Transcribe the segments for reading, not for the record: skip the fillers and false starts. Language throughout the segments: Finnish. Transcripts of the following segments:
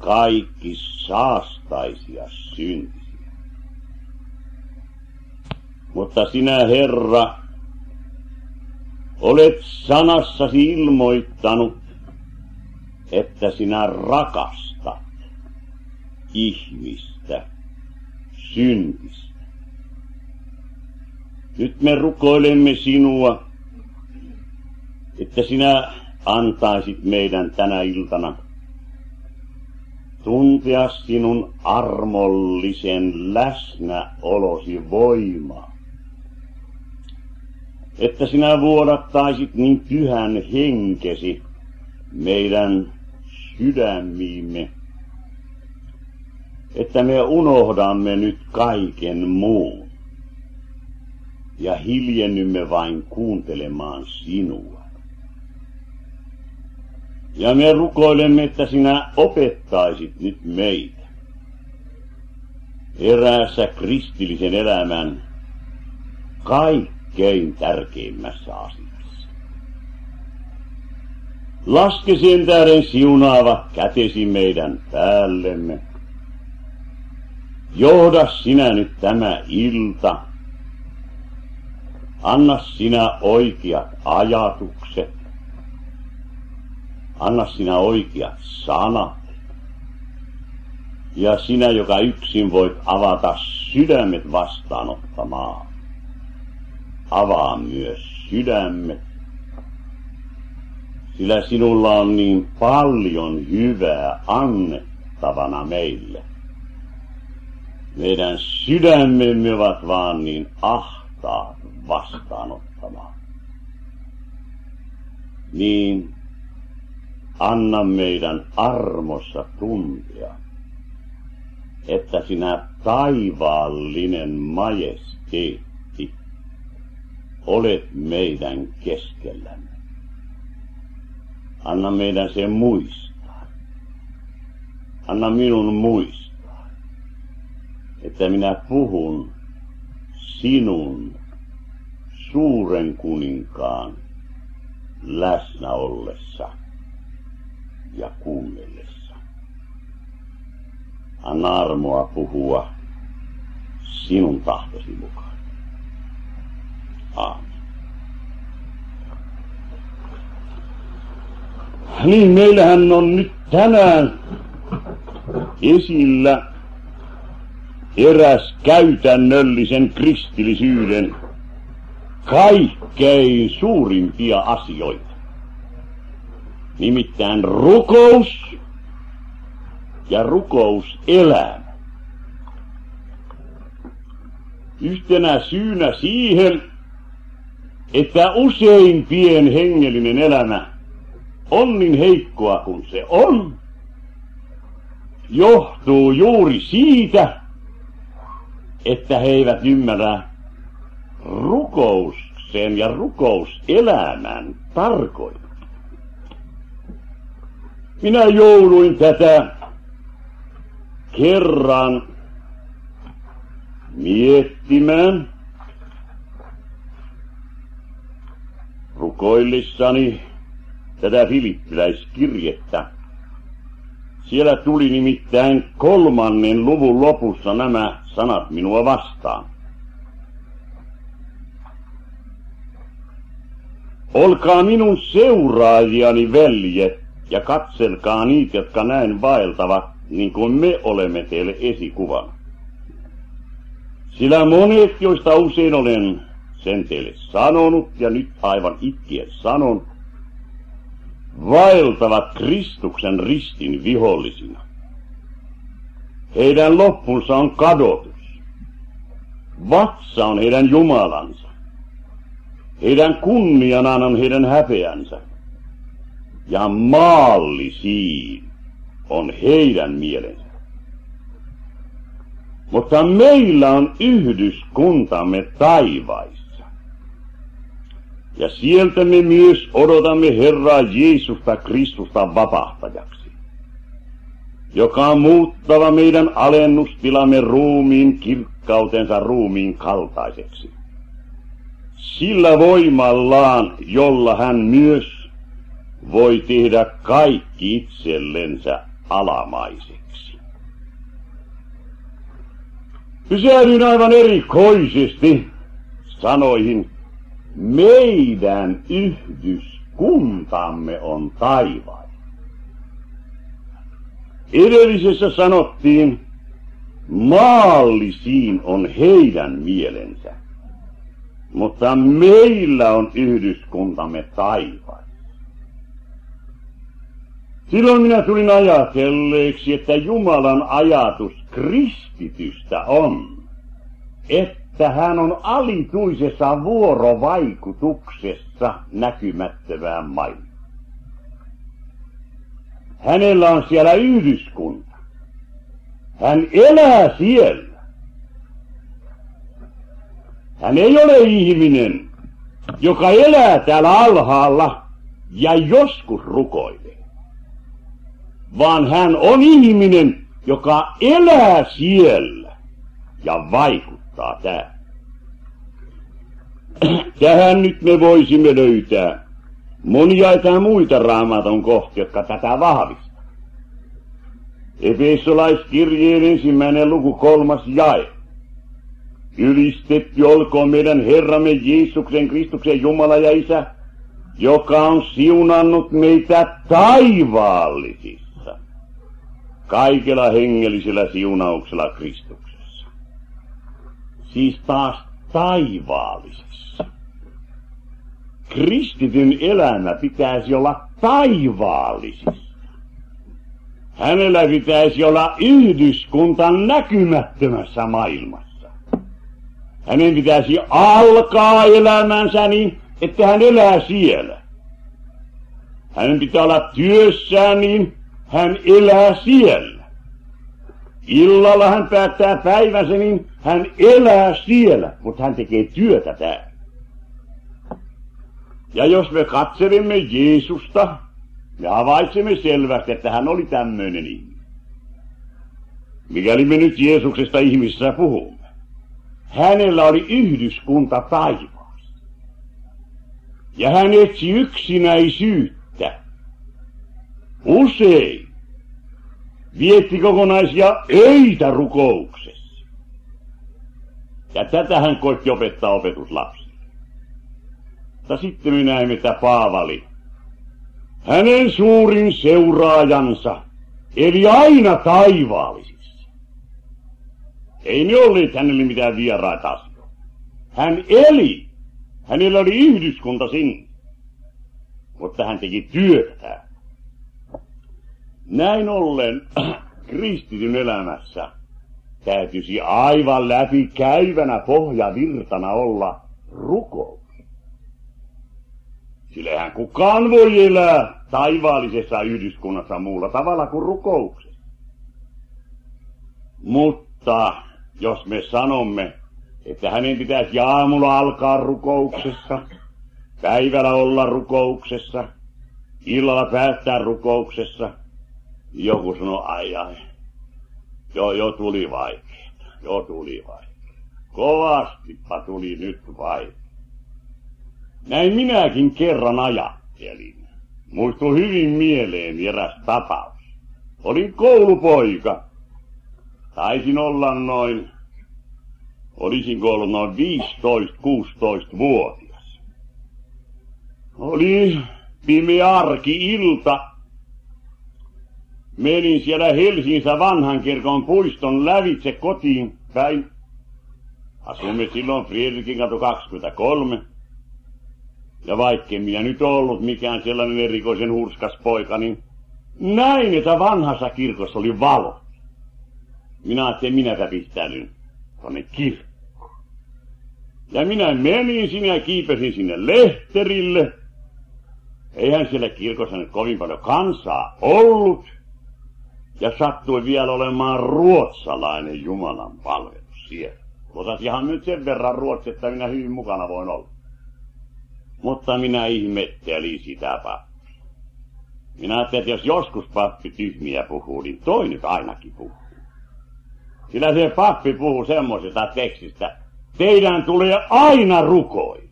kaikki saastaisia syntisiä. Mutta sinä, Herra, olet sanassasi ilmoittanut, että sinä rakastat ihmistä syntistä. Nyt me rukoilemme sinua, että sinä antaisit meidän tänä iltana tuntea sinun armollisen läsnäolosi voimaa. Että sinä vuodattaisit niin pyhän henkesi meidän sydämiimme, että me unohdamme nyt kaiken muun ja hiljennymme vain kuuntelemaan sinua. Ja me rukoilemme, että sinä opettaisit nyt meitä eräässä kristillisen elämän kaikkein tärkeimmässä asiassa. Laske sen tähden siunaava kätesi meidän päällemme. Johda sinä nyt tämä ilta. Anna sinä oikeat ajatukset. Anna sinä oikeat sanat. Ja sinä, joka yksin voit avata sydämet vastaanottamaan, avaa myös sydämet. Sillä sinulla on niin paljon hyvää annettavana meille. Meidän sydämemme ovat vaan niin ahtaat vastaanottamaan. Niin anna meidän armossa tuntea, että sinä taivaallinen majesteetti olet meidän keskellämme. Anna meidän sen muistaa. Anna minun muistaa, että minä puhun sinun suuren kuninkaan läsnä ollessa ja kuunnellessa. Anna armoa puhua sinun tahtosi mukaan. Aamen. Niin, meillähän on nyt tänään esillä eräs käytännöllisen kristillisyyden kaikkein suurimpia asioita. Nimittäin rukous ja rukouselämä. Yhtenä syynä siihen, että useimpien hengellinen elämä on niin heikkoa kuin se on, johtuu juuri siitä, että he eivät ymmärrä rukouksen ja rukouselämän tarkoitusta. Minä jouduin tätä kerran miettimään rukoillessani tätä Filippiläiskirjettä. Siellä tuli nimittäin 3. luvun lopussa nämä sanat minua vastaan. Olkaa minun seuraajiani, veljet, ja katselkaa niitä, jotka näin vaeltavat, niin kuin me olemme teille esikuvana. Sillä monet, joista usein olen sen teille sanonut, ja nyt aivan itkien sanon, vaeltavat Kristuksen ristin vihollisina. Heidän loppunsa on kadotus. Vatsa on heidän jumalansa. Heidän kunnianaan on heidän häpeänsä. Ja maallisiin on heidän mielensä. Mutta meillä on yhdyskuntamme taivaissa. Ja sieltä me myös odotamme Herraa Jeesusta Kristusta vapahtajaksi, joka on muuttava meidän alennustilamme ruumiin kirkkautensa ruumiin kaltaiseksi. Sillä voimallaan, jolla hän myös voi tehdä kaikki itsellensä alamaiseksi. Pysähdyin aivan erikoisesti sanoihin, meidän yhdyskuntamme on taivaan. Edellisessä sanottiin, maallisiin on heidän mielensä, mutta meillä on yhdyskuntamme taivaan. Silloin minä tulin ajatelleeksi, että Jumalan ajatus kristitystä on, että hän on alituisessa vuorovaikutuksessa näkymättömään maailmaan. Hänellä on siellä yhdyskunta. Hän elää siellä. Hän ei ole ihminen, joka elää täällä alhaalla ja joskus rukoilee. Vaan hän on ihminen, joka elää siellä ja vaikuttaa täällä. Tähän nyt me voisimme löytää monia muita Raamatun kohtia, jotka tätä vahvistavat. Efesolaiskirjeen 1. luku 3. jae. Ylistetty olkoon meidän Herramme Jeesuksen Kristuksen Jumala ja Isä, joka on siunannut meitä taivaallisissa, kaikella hengellisellä siunauksella Kristuksessa. Siis taas taivaallisissa. Kristityn elämä pitäisi olla taivaallisissa. Hänellä pitäisi olla yhdyskunta näkymättömässä maailmassa. Hänen pitäisi alkaa elämänsä niin, että hän elää siellä. Hänen pitää olla työssään niin, hän elää siellä. Illalla hän päättää päivänsä niin, hän elää siellä, mutta hän tekee työtä täällä. Ja jos me katselemme Jeesusta, me havaitsemme selvästi, että hän oli tämmöinen ihminen. Mikäli me nyt Jeesuksesta ihmisessä puhumme, hänellä oli yhdyskunta taivaassa. Ja hän etsi yksinäisyyttä. Usein vietti kokonaisia öitä rukouksessa. Ja tätä hän koitti opettaa opetuslapsille. Mutta sitten me näemme, että Paavali, hänen suurin seuraajansa, eli aina taivaallisissa. Ei ne olleet hänelle mitään vieraita asioita. Hän eli. Hänellä oli yhdyskunta sinne. Mutta hän teki työtä. Näin ollen kristityn elämässä täytyisi aivan läpikäyvänä pohjavirtana olla rukous. Sillähän kukaan voi elää taivaallisessa yhdyskunnassa muulla tavalla kuin rukouksessa. Mutta jos me sanomme, että hänen pitäisi aamulla alkaa rukouksessa, päivällä olla rukouksessa, illalla päättää rukouksessa, joku sanoo, ai, jo tuli vaikeeta, kovastipa tuli nyt vaikeeta. Näin minäkin kerran ajattelin. Muistui hyvin mieleen eräs tapaus. Olin koulupoika. Taisin olla olisinko ollut noin 15-16-vuotias. Oli pimeä arki-ilta. Menin siellä Helsingissä Vanhankirkon puiston lävitse kotiin päin. Asumme silloin Fredrikin katu 23. Ja vaikkei minä nyt ollut mikään sellainen erikoisen hurskas poika, niin näin, että vanhassa kirkossa oli valo. Minä ajattelin, minäpä pistäydyn tuonne kirkkoon. Ja minä menin sinne ja kiipesin sinne lehterille. Eihän siellä kirkossa nyt kovin paljon kansaa ollut. Ja sattui vielä olemaan ruotsalainen Jumalan palvelus siellä. Osasihan nyt sen verran ruotsia, että minä hyvin mukana voin olla. Mutta minä ihmettelin sitä pappia. Minä ajattelin, että jos joskus pappi tyhmiä puhuu, niin toi nyt ainakin puhuu. Sillä se pappi puhuu semmoisesta tekstistä, teidän tulee aina rukoilla.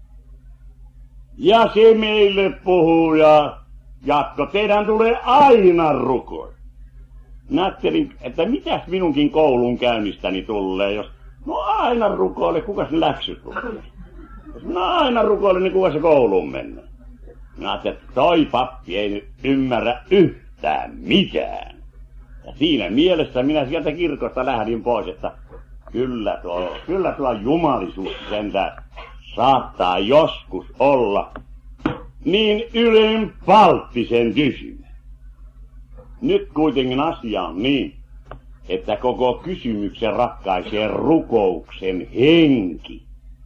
Ja se meille puhuu ja jatko, teidän tulee aina rukoilla. Mä ajattelin, että mitäs minunkin koulun käynnistäni tulee, jos no aina rukoile, kuka se läksyt lukee. Jos mä aina rukoilen, niin kuka se kouluun mennä. Mä ajattelin, että toi pappi ei nyt ymmärrä yhtään mitään. Ja siinä mielessä minä sieltä kirkosta lähdin pois, että kyllä tuo jumalisuus sentään saattaa joskus olla niin ylenpalttisen tyhjä. Nyt kuitenkin asia on niin, että koko kysymyksen ratkaisee rukouksen henki.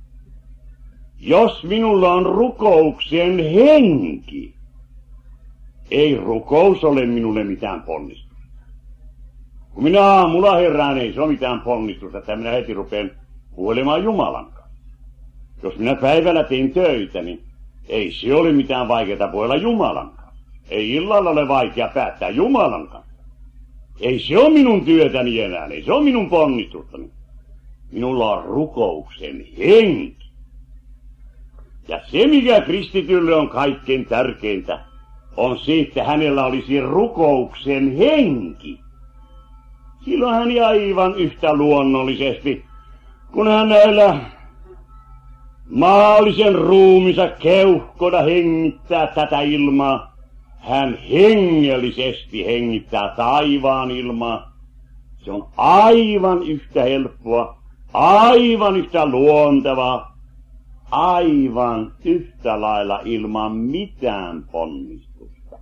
Jos minulla on rukouksen henki, ei rukous ole minulle mitään ponnistusta. Kun minä aamulla herään, ei se ole mitään ponnistusta, että minä heti rupean puhelemaan Jumalan kanssa. Jos minä päivällä tein töitä, niin ei se ole mitään vaikeaa puhella Jumalan kanssa. Ei illalla ole vaikea päättää Jumalan kanssa. Ei se ole minun työtäni enää, ei se ole minun ponnistustani. Minulla on rukouksen henki. Ja se, mikä kristitylle on kaikkein tärkeintä, on se, että hänellä olisi rukouksen henki. Silloin hän aivan yhtä luonnollisesti, kun hän näillä maallisen ruuminsa keuhkoda hengittää tätä ilmaa, hän hengellisesti hengittää taivaan ilmaa. Se on aivan yhtä helppoa, aivan yhtä luontevaa, aivan yhtä lailla ilman mitään ponnistusta.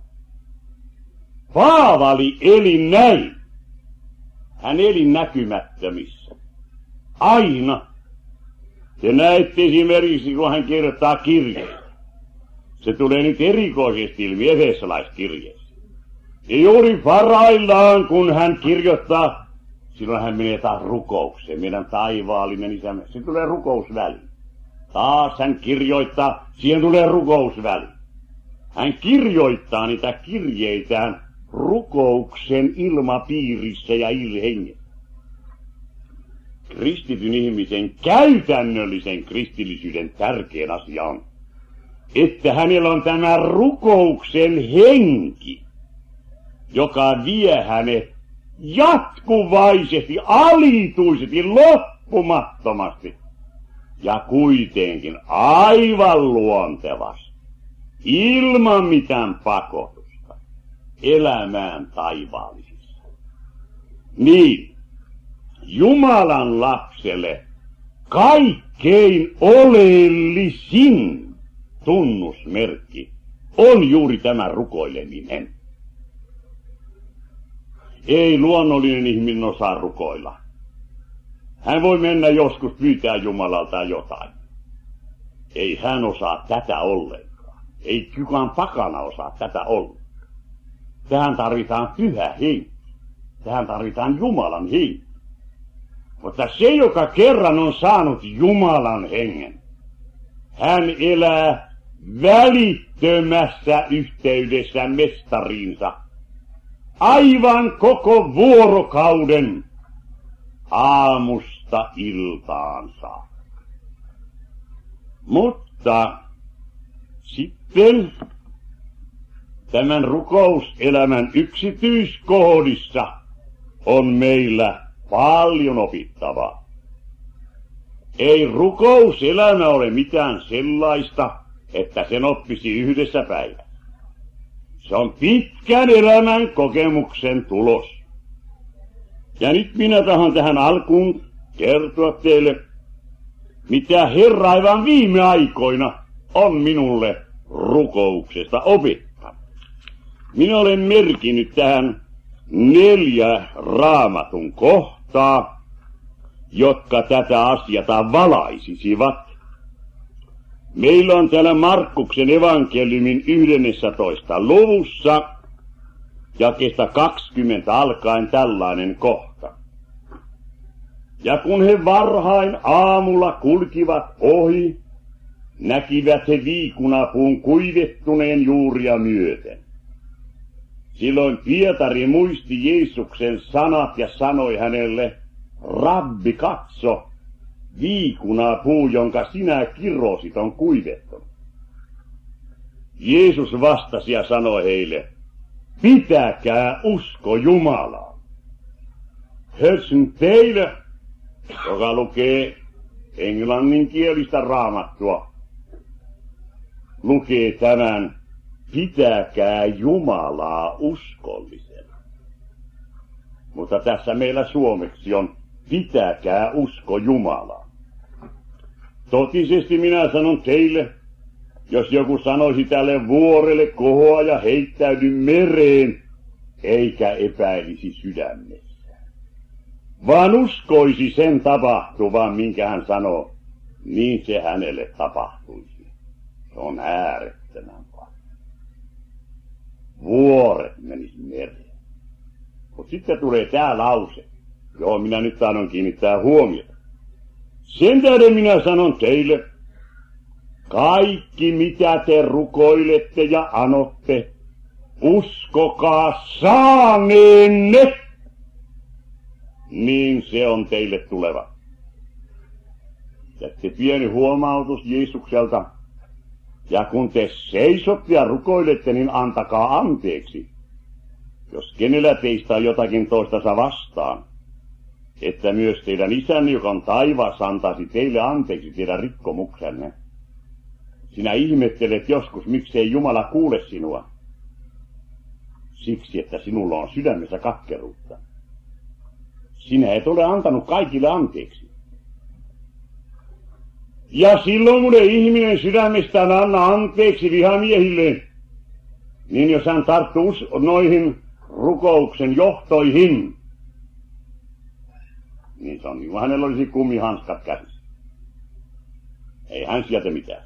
Paavali eli näin. Hän eli näkymättömissä. Aina. Te näette esimerkiksi, kun hän kirjoittaa kirjeitä. Se tulee nyt erikoisesti ilmi efesolaiskirjeessä. Ja juuri paraillaan, kun hän kirjoittaa, silloin hän menee taas rukoukseen. Meidän taivaallinen isämme. Se tulee rukousväli. Taas hän kirjoittaa, siihen tulee rukousväli. Hän kirjoittaa niitä kirjeitään rukouksen ilmapiirissä ja hengessä. Kristityn ihmisen käytännöllisen kristillisyyden tärkein asia on, että hänellä on tämä rukouksen henki, joka vie hänet jatkuvaisesti, alituisesti, loppumattomasti ja kuitenkin aivan luontevasti, ilman mitään pakotusta, elämään taivaallisissa. Niin, Jumalan lapselle kaikkein oleellisin tunnusmerkki on juuri tämä rukoileminen. Ei luonnollinen ihminen osaa rukoilla. Hän voi mennä joskus pyytää Jumalalta jotain. Ei hän osaa tätä ollenkaan. Ei kukaan pakana osaa tätä ollenkaan. Tähän tarvitaan pyhä henki. Tähän tarvitaan Jumalan henki. Mutta se, joka kerran on saanut Jumalan hengen, hän elää välittömässä yhteydessä mestariinsa aivan koko vuorokauden aamusta iltaan saakka. Mutta sitten tämän rukouselämän yksityiskohdissa on meillä paljon opittavaa. Ei rukouselämä ole mitään sellaista, että sen oppisi yhdessä päivässä. Se on pitkän elämän kokemuksen tulos. Ja nyt minä tahan tähän alkuun kertoa teille, mitä Herra aivan viime aikoina on minulle rukouksesta opettanut. Minä olen merkinnyt tähän 4 raamatun kohtaa, jotka tätä asiaa valaisisivat. Meillä on täällä Markkuksen evankeliumin 11. luvussa jakeesta 20 alkaen tällainen kohta. Ja kun he varhain aamulla kulkivat ohi, näkivät he viikunapuun kuivettuneen juuria myöten. Silloin Pietari muisti Jeesuksen sanat ja sanoi hänelle, Rabbi, katso, viikunapuu, jonka sinä kirosit, on kuivettunut. Jeesus vastasi ja sanoi heille, pitäkää usko Jumalaa. Hudson Taylor, joka lukee englanninkielistä raamattua, lukee tämän: pitäkää Jumalaa uskollisena. Mutta tässä meillä suomeksi on: pitäkää usko Jumalaa. Totisesti minä sanon teille, jos joku sanoisi tälle vuorelle kohoa ja heittäydy mereen, eikä epäilisi sydämessä, vaan uskoisi sen tapahtuvan, minkä hän sanoo, niin se hänelle tapahtuisi. Se on äärettömän paljon. Vuoret menis mereen. Mutta sitten tulee tää lause, johon minä nyt tahdon kiinnittää huomiota. Sen tähden minä sanon teille, kaikki mitä te rukoilette ja anotte, uskokaa saaneenne, niin se on teille tuleva. Ja te pieni huomautus Jeesukselta, ja kun te seisotte ja rukoilette, niin antakaa anteeksi, jos kenellä teistä on jotakin toistansa vastaan, että myös teidän isänne, joka on taivaassa, antaisi teille anteeksi teidän rikkomuksenne. Sinä ihmettelet joskus, miksei Jumala kuule sinua. Siksi, että sinulla on sydämessä katkeruutta. Sinä et ole antanut kaikille anteeksi. Ja silloin, kun ihminen sydämestään anna anteeksi vihamiehille, niin jos hän tarttuu noihin rukouksen johtoihin, niin se on niin kuin hänellä olisi kumihanskat käsissä. Ei hän sieltä mitään.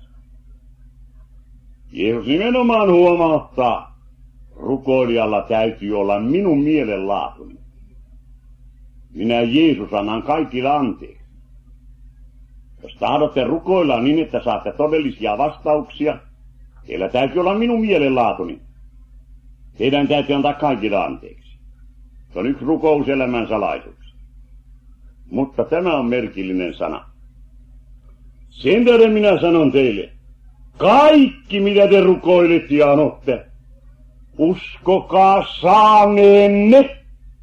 Jeesus nimenomaan huomauttaa, rukoilijalla täytyy olla minun mielenlaatuni. Minä Jeesus annan kaikille anteeksi. Jos tahdotte rukoilla niin, että saatte todellisia vastauksia, teillä täytyy olla minun mielenlaatuni. Teidän täytyy antaa kaikille anteeksi. Se on yksi rukouselämän salaisuus. Mutta tämä on merkillinen sana. Sen tähden minä sanon teille, kaikki mitä te rukoilette ja anotte, uskokaa saaneenne,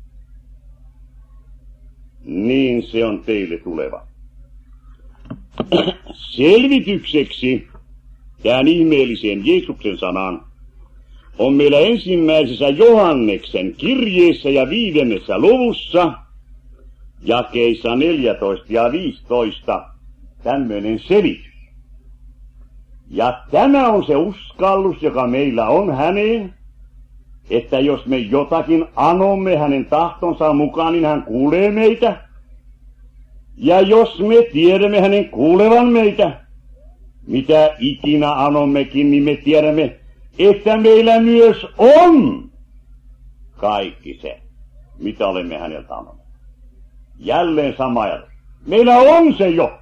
niin se on teille tuleva. Selvitykseksi tämän ihmeelliseen Jeesuksen sanaan on meillä ensimmäisessä Johanneksen kirjeessä ja 5. luvussa, jakeissa 14 ja 15, tämmöinen selitys. Ja tämä on se uskallus, joka meillä on häneen, että jos me jotakin anomme hänen tahtonsa mukaan, niin hän kuulee meitä. Ja jos me tiedämme hänen kuulevan meitä, mitä ikinä anommekin, niin me tiedämme, että meillä myös on kaikki se, mitä olemme häneltä anoneet. Jälleen sama ajatus. Meillä on se jo.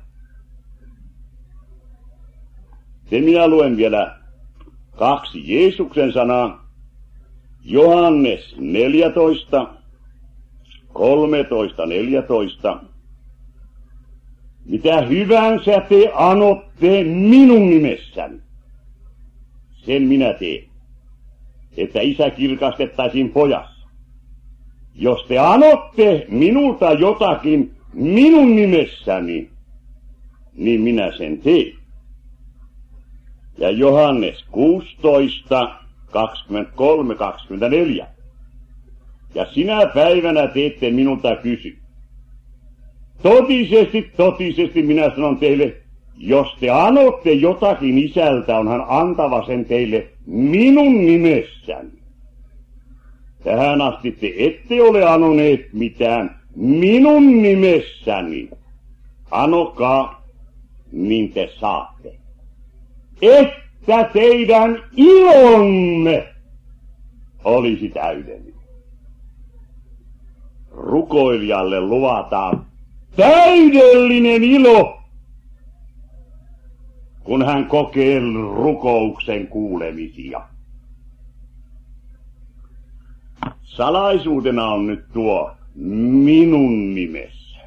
Se minä luen vielä 2 Jeesuksen sanaa. Johannes 14, 13, 14. Mitä hyvänsä te anotte minun nimessäni, sen minä teen, että isä kirkastettaisiin pojassa. Jos te anotte minulta jotakin minun nimessäni, niin minä sen teen. Ja Johannes 16, 23, 24. Ja sinä päivänä te ette minulta kysy. Totisesti, totisesti minä sanon teille, jos te anotte jotakin isältä, on hän antava sen teille minun nimessäni. Tähän asti te ette ole anoneet mitään minun nimessäni. Anokaa, niin te saatte. Että teidän ilonne olisi täydellinen. Rukoilijalle luvataan täydellinen ilo, kun hän kokee rukouksen kuulemisia. Salaisuutena on nyt tuo minun nimessä.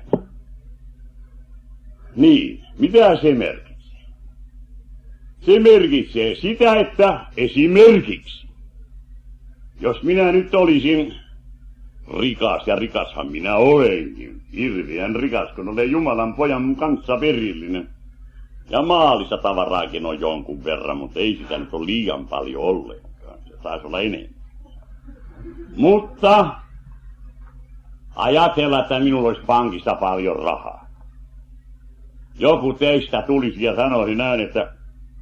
Niin, mitä se merkitsee? Se merkitsee sitä, että esimerkiksi, jos minä nyt olisin rikas, ja rikashan minä olenkin. Hirveän rikas, kun olen Jumalan pojan kanssa perillinen. Ja maalissa tavaraakin on jonkun verran, mutta ei sitä nyt ole liian paljon ollenkaan. Se taisi olla enemmän. Mutta ajatella, että minulla olisi pankissa paljon rahaa. Joku teistä tulisi ja sanoisi näin, että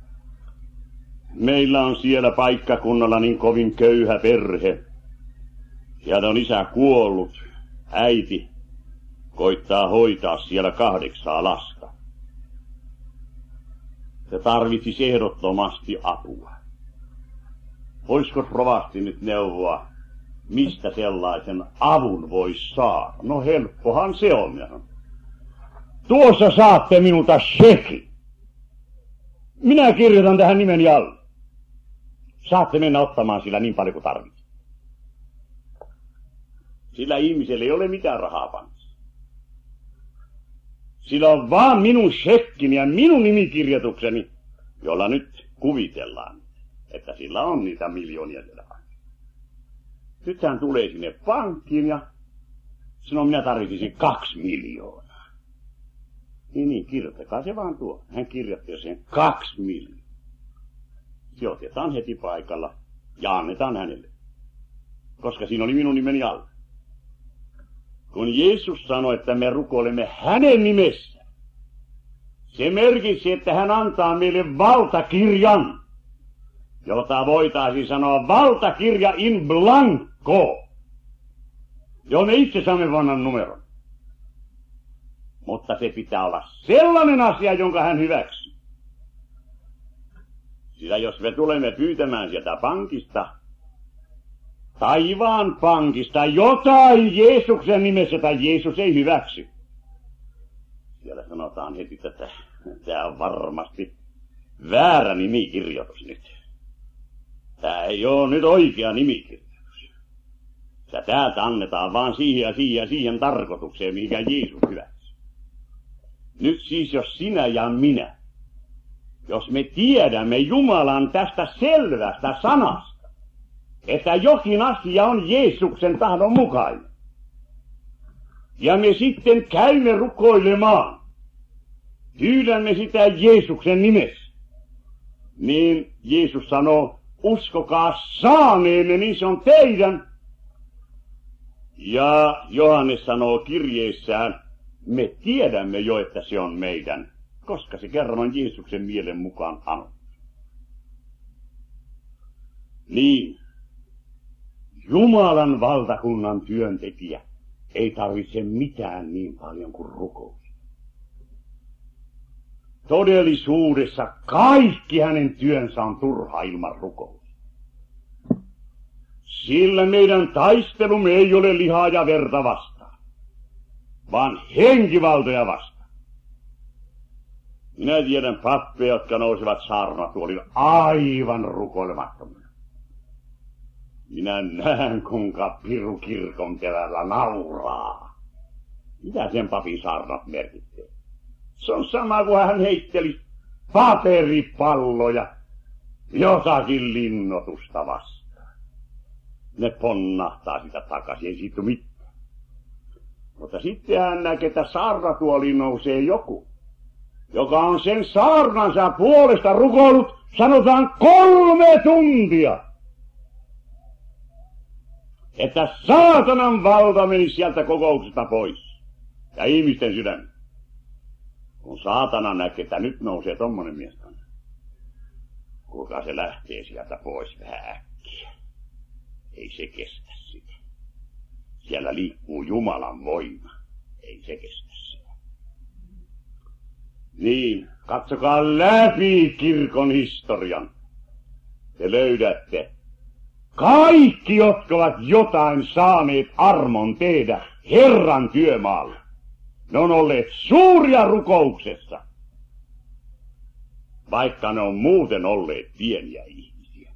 meillä on siellä paikkakunnalla niin kovin köyhä perhe. Sieltä on isä kuollut, äiti koittaa hoitaa siellä 8 lasta. Se tarvitsisi ehdottomasti apua. Voisiko rovasti nyt neuvoa, mistä sellaisen avun voisi saada? No helppohan se on. Tuossa saatte minulta shekin. Minä kirjoitan tähän nimeni alle. Saatte mennä ottamaan sillä niin paljon kuin tarvitsee. Sillä ihmisellä ei ole mitään rahaa pankissa. Sillä on vaan minun shekkini ja minun nimikirjoitukseni, jolla nyt kuvitellaan, että sillä on niitä miljoonia siellä pankissa. Nyt hän tulee sinne pankkiin ja sanoo, minä tarvitsisin 2 miljoonaa. Niin, kirjoittakaa se vaan tuo. Hän kirjoitti sen 2 miljoonaa. Se otetaan heti paikalla ja annetaan hänelle. Koska siinä oli minun nimeni alla. Kun Jeesus sanoi, että me rukoilemme hänen nimessä, se merkitsi, että hän antaa meille valtakirjan, jota voitaisiin sanoa valtakirja in blanco, johon me itse saamme panna numeron. Mutta se pitää olla sellainen asia, jonka hän hyväksyy. Sillä jos me tulemme pyytämään sieltä pankista, taivaan pankista, jotain Jeesuksen nimessä, tai Jeesus ei hyväksy. Siellä sanotaan heti, että tämä on varmasti väärä nimikirjoitus nyt. Tämä ei ole nyt oikea nimikirjoitus. Ja täältä annetaan vaan siihen ja siihen ja siihen tarkoitukseen, mihinkä Jeesus hyväksy. Nyt siis jos sinä ja minä, jos me tiedämme Jumalan tästä selvästä sanasta, että jokin asia on Jeesuksen tahdon mukainen, ja me sitten käymme rukoilemaan, pyydämme sitä Jeesuksen nimessä, niin Jeesus sanoo, uskokaa saaneenne, niin se on teidän. Ja Johannes sanoo kirjeissään, me tiedämme jo, että se on meidän, koska se kerran on Jeesuksen mielen mukaan anottu. Niin, Jumalan valtakunnan työntekijä ei tarvitse mitään niin paljon kuin rukous. Todellisuudessa kaikki hänen työnsä on turha ilman rukous. Sillä meidän taistelumme ei ole lihaa ja verta vastaan, vaan henkivaltoja vastaan. Minä tiedän pappeja, jotka nousevat saarnatuolille aivan rukoilemattomia. Minä näen, kuinka piru kirkon terällä nauraa. Mitä sen papin saarnat merkitsee? Se on sama kuin hän heitteli paperipalloja jotakin linnoitusta vastaan. Ne ponnahtaa sitä takaisin, ei siitä mitään. Mutta sitten hän näkee, että saarnatuoliin nousee joku, joka on sen saarnansa puolesta rukoillut, sanotaan 3 tuntia. Että saatanan valta menisi sieltä kokouksesta pois. Ja ihmisten sydämi. Kun saatana näkee, että nyt nousee tommonen mies tänne. Kuinka se lähtee sieltä pois vähän äkkiä. Ei se kestä sitä. Siellä liikkuu Jumalan voima. Ei se kestä sitä. Niin, katsokaa läpi kirkon historian. Te löydätte kaikki, jotka ovat jotain saaneet armon tehdä Herran työmaalla. Ne on olleet suuria rukouksessa, vaikka ne on muuten olleet pieniä ihmisiä.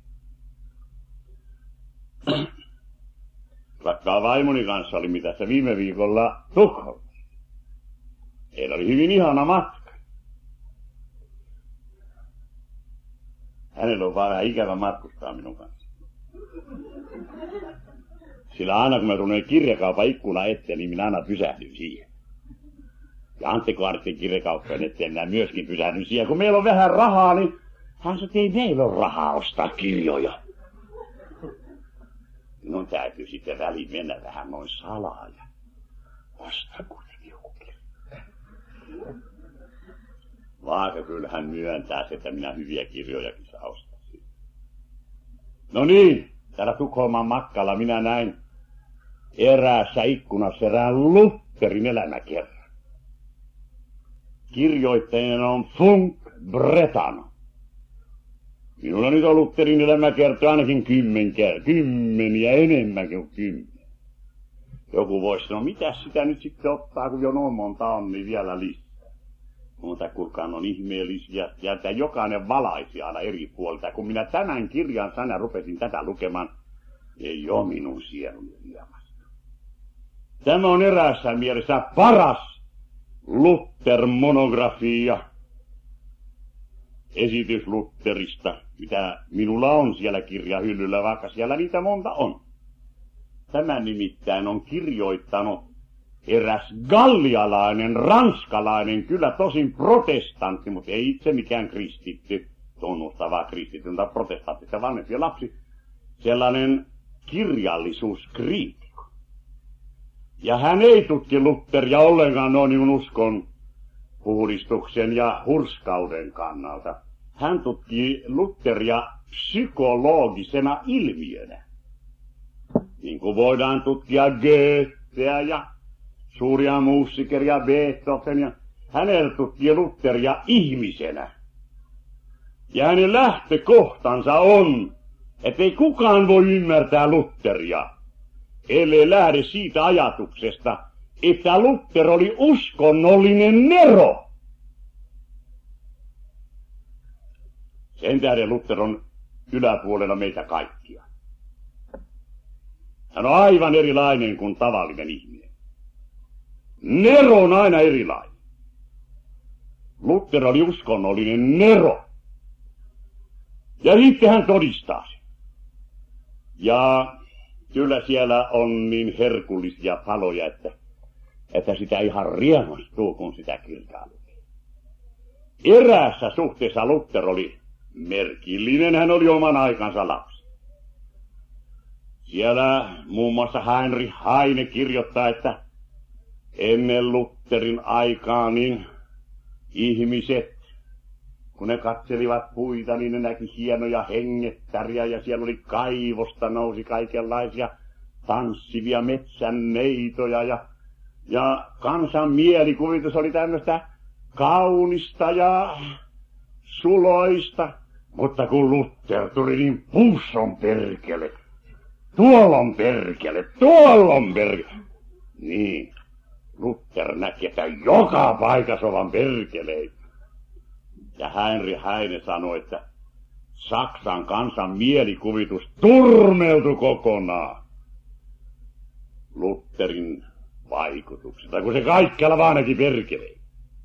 Vaikka vaimoni kanssa oli tässä viime viikolla Tukholmassa. Heillä oli hyvin ihana matka. Hänellä on vaan vähän ikävä matkustaa minun kanssa. Sillä aina kun mä tunnen kirjakaupan ikkuna eteen, niin minä aina pysähdyn siihen. Ja Antti Kaartin kirjakauppojen eteen minä myöskin pysähdyn siihen. Kun meillä on vähän rahaa, niin hän sanoi, että ei meillä ole rahaa ostaa kirjoja. Minun täytyy sitten väliin mennä vähän noin salaa ja ostaa kuitenkin joku kirja. Vaikka kyllä hän myöntää, että minä hyviä kirjojakin saa ostaa. No niin, täällä Tukholman matkalla minä näin eräässä ikkunassa erään Lutherin elämäkerran. Kirjoittajana on Funk Bretan. Minulla nyt on Lutherin elämäkertoja ainakin kymmeniä enemmänkin kuin 10. Joku voisi sanoa, mitä sitä nyt sitten ottaa, kun jo noin monta on, niin vielä lisää. Mutta kukaan on ihmeellisiä, ja jokainen valaisi aina eri puolta. Kun minä tämän kirjan sana rupesin tätä lukemaan, ei ole minun sieluni ilmasta. Tämä on eräässä mielessä paras Luther-monografia, esitys Lutherista, mitä minulla on siellä kirjahyllyllä, vaikka siellä niitä monta on. Tämän nimittäin on kirjoittanut eräs gallialainen, ranskalainen, kyllä tosin protestantti, mutta ei itse mikään kristitty, tunnustava kristitty, mutta protestanttista vanhempi lapsi, sellainen kirjallisuuskriitikko. Ja hän ei tutki Lutheria ollenkaan noin niin uskon puhdistuksen ja hurskauden kannalta. Hän tutki Lutheria psykologisena ilmiönä. Niin kuin voidaan tutkia Goetheä ja suuria muusikeria Beethovenia. Hänellä tutki Lutheria ihmisenä. Ja hänen lähtökohtansa on, ettei kukaan voi ymmärtää Lutheria, ellei lähde siitä ajatuksesta, että Luther oli uskonnollinen nero. Sen tähden Luther on yläpuolella meitä kaikkia. Hän on aivan erilainen kuin tavallinen ihminen. Nero on aina erilainen. Luther oli uskonnollinen nero. Ja sitten hän todistaa sen. Ja kyllä siellä on niin herkullisia paloja, että sitä ihan riemastuu, kun sitä kirjaa lukee. Eräässä suhteessa Luther oli merkillinen, hän oli oman aikansa lapsi. Siellä muun muassa Heinrich Heine kirjoittaa, että ennen Lutherin aikaa niin ihmiset, kun ne katselivat puita, niin ne näki hienoja hengettäriä ja siellä oli kaivosta, nousi kaikenlaisia tanssivia metsänneitoja ja kansan mielikuvitus oli tämmöistä kaunista ja suloista. Mutta kun Luther tuli, niin puus on perkele, tuolla on perkele, tuolla on perkele. Niin, Luther näki, että joka paikassa on perkeleitä. Ja Heinrich Heine sanoi, että Saksan kansan mielikuvitus turmeltui kokonaan Lutherin vaikutuksesta, kun se kaikkialla vaan näki perkeleitä.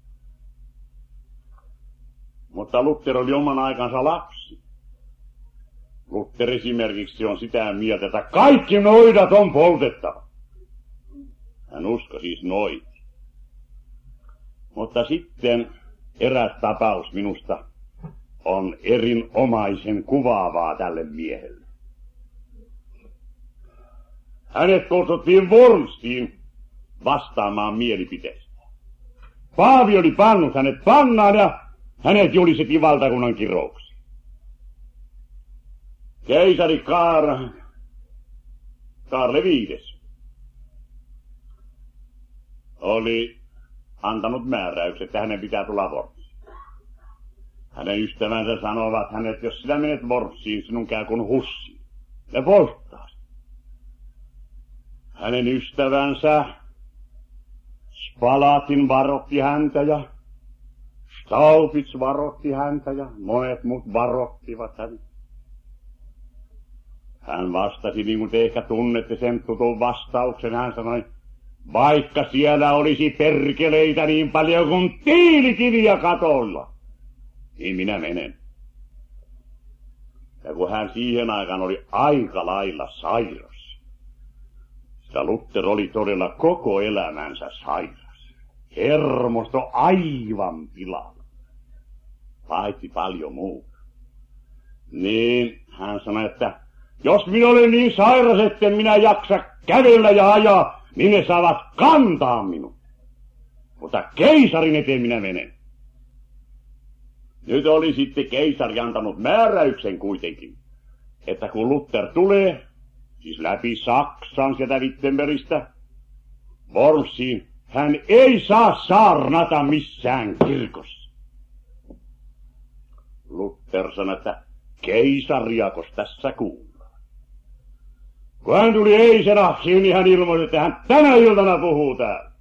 Mutta Luther oli oman aikansa lapsi. Luther esimerkiksi on sitä mieltä, että kaikki noidat on poltettava. Hän uskoi siis noita. Mutta sitten eräs tapaus minusta on erinomaisen kuvaavaa tälle miehelle. Hänet kutsuttiin Wormsiin vastaamaan mielipiteistä. Paavi oli pannut hänet pannaan ja hänet julistettiin valtakunnan kirouksiin. Keisari Karle V oli antanut määräykset, että hänen pitää tulla Wormsiin. Hänen ystävänsä sanovat hänet, että jos sinä menet Wormsiin, sinun käy kuin hussiin. Ne polttaa. Hänen ystävänsä Spalatin varotti häntä ja Staupitz varotti häntä ja monet muut varottivat häntä. Hän vastasi, niin kuin te ehkä tunnette sen tutun vastauksen, hän sanoi, vaikka siellä olisi perkeleitä niin paljon kuin tiilikiviä katolla, niin minä menen. Ja kun hän siihen aikaan oli aika lailla sairas, Ja Luther oli todella koko elämänsä sairas. Hermosto aivan pilalla. Paitsi paljon muuta. Niin hän sanoi, että jos minä olen niin sairas, etten minä jaksa kävellä ja ajaa, niin ne saavat kantaa minut. Mutta keisarin eteen minä menen. Nyt oli sitten keisari antanut määräyksen kuitenkin, että kun Luther tulee, siis läpi Saksan sieltä Wittenbergistä, Wormsiin, hän ei saa saarnata missään kirkossa. Luther sanoi, että keisariakos tässä kuullaan. Kun hän tuli Eisenachsiin, niin hän ilmoitti, että hän tänä iltana puhuu täällä.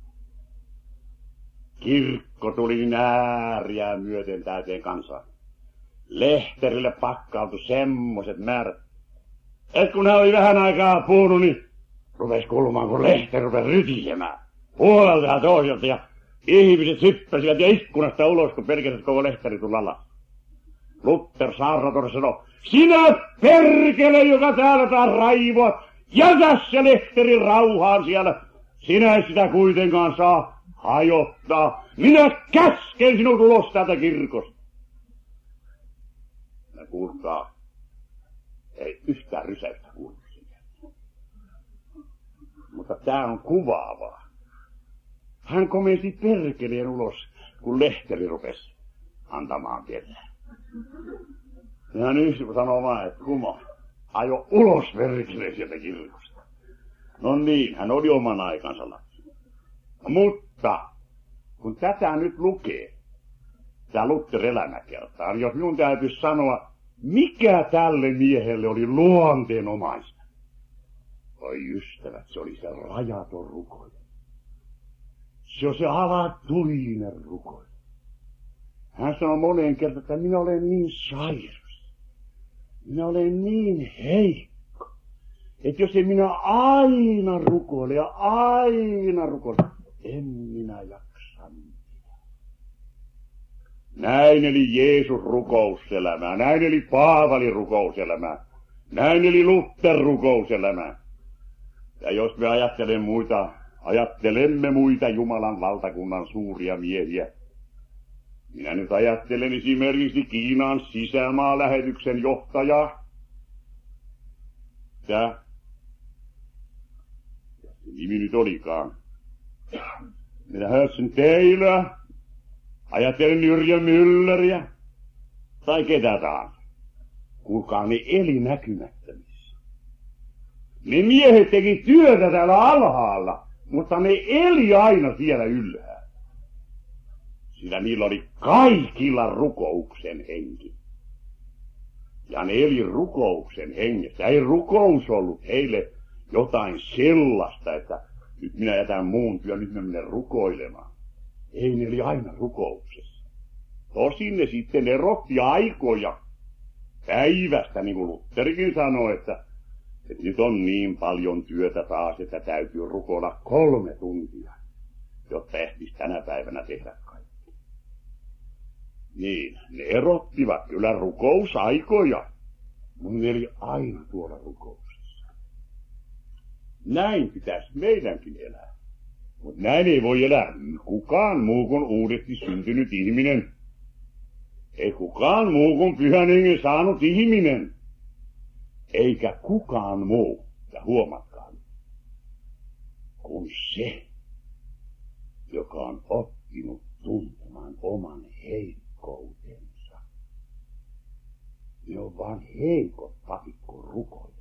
Kirkko tuli nääriä myöten täyteen kansaa. Lehterille pakkautui semmoiset määrät, että kun hän oli vähän aikaa puhunut, niin rupesi kuulumaan, kun Lehteri rupesi rytisemään. Puolelta ja toiselta, ja ihmiset hyppäsivät ja ikkunasta ulos, kun pelkästään koko Lehteri tuli alas. Luther saarnatori sanoi, sinä perkele, joka täällä taas raivoat, jätä se Lehteri rauhaan siellä. Sinä et sitä kuitenkaan saa hajottaa. Minä käsken sinut ulos täältä kirkosta. Ja kuulkaa, ei yhtään rysäystä kuulu siitä. Mutta tää on kuvaavaa. Hän komensi perkeleen ulos, kun Lehteri rupesi antamaan perään. Ja hän yksi sanoi vaan, että kumo, ajo ulos perkeleen sieltä kirkosta. No niin, hän oli oman aikansa lapsi. Mutta kun tätä nyt lukee, tämä Luther elämäkertaa, niin jos minun täytyisi sanoa, mikä tälle miehelle oli luonteenomaista. Oi ystävät, se oli se rajaton rukoilu. Se on se alatuinen rukoilu. Hän sanoi moneen kertaan, että minä olen niin sairas. Minä olen niin heikko. Että jos ei minä aina rukoile ja aina rukoile, en minä jaksa mitään. Näin eli Jeesus rukouselämää, näin eli Paavali rukouselämää, näin eli Luther rukouselämää. Ja jos me ajattelemme muita Jumalan valtakunnan suuria miehiä, minä nyt ajattelen esimerkiksi Kiinan sisämaalähetyksen johtajaa. Ja nimi nyt olikaan. Minä Hössen Taylor, ajattelen Yrjö Mülleriä, tai ketä tahansa. Kuulkaa, ne eli näkymättömissä. Ne miehet teki työtä täällä alhaalla, mutta ne eli aina siellä ylhäällä. Sillä niillä oli kaikilla rukouksen henki. Ja ne eli rukouksen hengessä. Ei rukous ollut heille jotain sellaista, että nyt minä jätän muun työn, nyt minä menen rukoilemaan. Ei, ne oli aina rukouksessa. Tosin ne sitten erotti aikoja päivästä, niin kuin Lutherkin sanoi, että nyt on niin paljon työtä taas, että täytyy rukoilla 3 tuntia, jotta ehtisi tänä päivänä tehdä kaikki. Niin, ne erottivat kyllä rukousaikoja, mutta ne oli aina tuolla rukouksessa. Näin pitäisi meidänkin elää. Mutta näin ei voi elää kukaan muu kuin uudesti syntynyt ihminen. Ei kukaan muu kuin Pyhän Hengen saanut ihminen. Eikä kukaan muu, ja huomatkaa, kuin se, joka on oppinut tuntemaan oman heikkoutensa. Ne on vaan heikot papit, kun rukoilevat.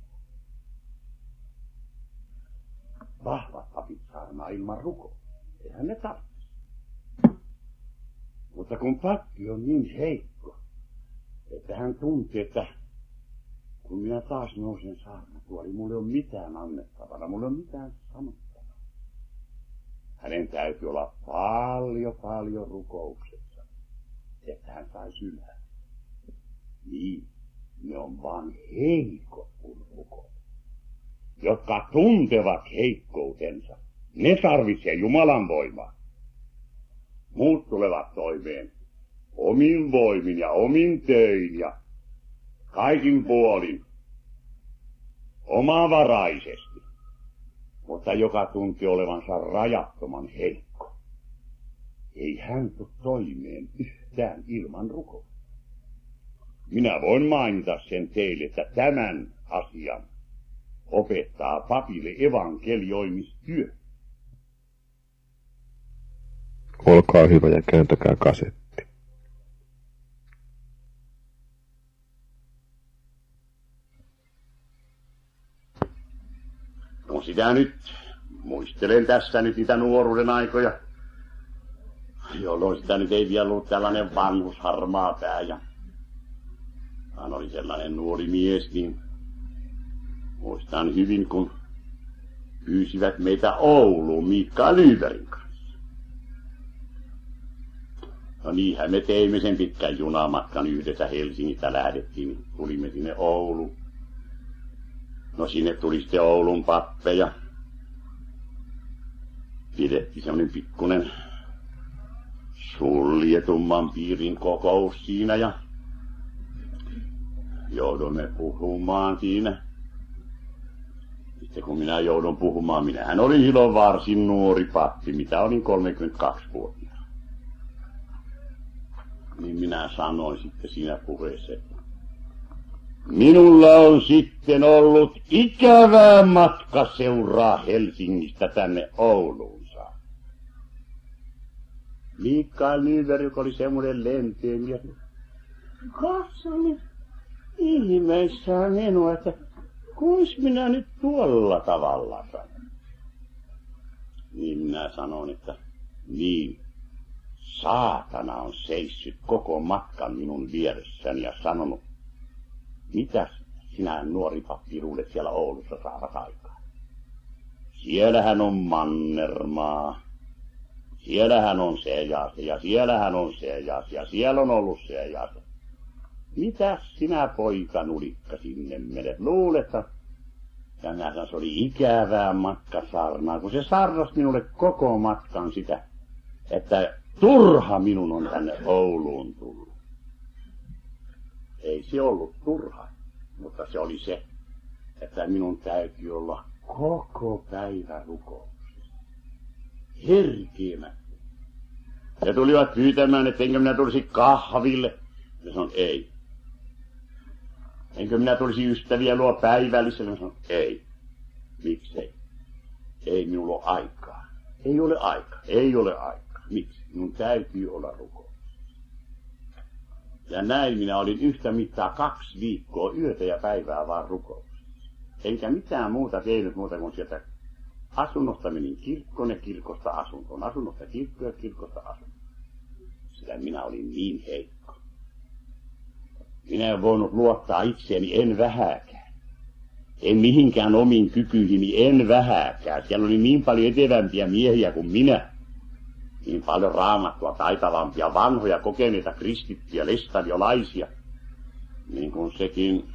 Vahvat papit saarnaa ilman rukoa. Eihän ne tarvitse. Mutta kun pappi on niin heikko, että hän tuntee, että kun minä taas nousen saarnatuoliin, mulla ei ole mitään annettavana, mulla ei ole mitään sanottavana. Hänen täytyy olla paljon rukouksessa, että hän saisi ylhäällä. Niin, ne on vaan heikot kun rukoilevat, jotka tuntevat heikkoutensa. Ne tarvitsee Jumalan voimaa. Muut tulevat toimeen omin voimin ja omin töin ja kaikin puolin omavaraisesti. mutta joka tunti olevansa rajattoman heikko. Ei hän tule toimeen yhtään ilman rukousta. Minä voin mainita sen teille, että tämän asian opettaa papille evankelioimistyö. Olkaa hyvä ja kääntäkää kasetti. No sitä nyt, muistelen tässä nyt niitä nuoruuden aikoja, jolloin sitä nyt ei vielä ollut tällainen vanhus harmaa pää ja hän oli sellainen nuori mies, niin muistan hyvin, kun pyysivät meitä Ouluun Mikael Nybergin kanssa. No niinhän me teimme sen pitkän junamatkan yhdessä Helsingistä lähdettiin, tulimme sinne Ouluun. No sinne tuli sitten Oulun pappeja. Pidettiin semmoinen pikkunen suljetumman piirin kokous siinä ja joudumme puhumaan siinä. Sitten kun minä joudun puhumaan, minähän olin silloin varsin nuori pappi, mitä olin 32-vuotias. Niin minä sanoin sitten siinä puheessa, että minulla on sitten ollut ikävää matka seuraa Helsingistä tänne Ouluun saakka. Mikael Nyberg, joka oli semmoinen lempeä mies, katsoi ihmeissään minua, että kuis minä nyt tuolla tavalla sanon. Niin minä sanoin, että niin, saatana on seissyt koko matkan minun vieressäni ja sanonut, mitäs sinä nuori pappi luulet siellä Oulussa saavat aikaa? Siellähän on Mannermaa, siellähän on se ja se, ja siellähän on se ja se, ja siellä on ollut se ja se. Mitäs sinä poika nulikka sinne menet? Luuletta? Ja minä sanoin, se oli ikävää matkasarnaa, kun se sarras minulle koko matkan sitä, että turha minun on tänne Ouluun tullut. Ei se ollut turha, mutta se oli se, että minun täytyy olla koko päivä rukouksessa. Herkeämättä. He tulivat pyytämään, että enkö minä tulisi kahville. Ja sanoin, ei. Enkö minä tulisi ystäviä luo päivälliselle. Ja sanoin, ei. Miksei? Ei minulla ole aikaa. Ei ole aikaa. Ei ole aikaa. Miksi? Minun täytyy olla rukouksessa. Ja näin minä olin yhtä mittaa 2 viikkoa yötä ja päivää vaan rukouksessa. Enkä mitään muuta tehnyt muuta kuin sieltä asunnosta menin kirkkoon ja kirkosta asuntoon. Asunnosta kirkkoon ja kirkosta asuntoon. Sillä minä olin niin heikko. Minä en voinut luottaa itseäni, en vähääkään. En mihinkään omiin kykyihin, en vähääkään. Siellä oli niin paljon etevämpiä miehiä kuin minä. Niin paljon raamattua taitavampia, vanhoja, kokeneita kristittyjä, lestadiolaisia. Niin kuin sekin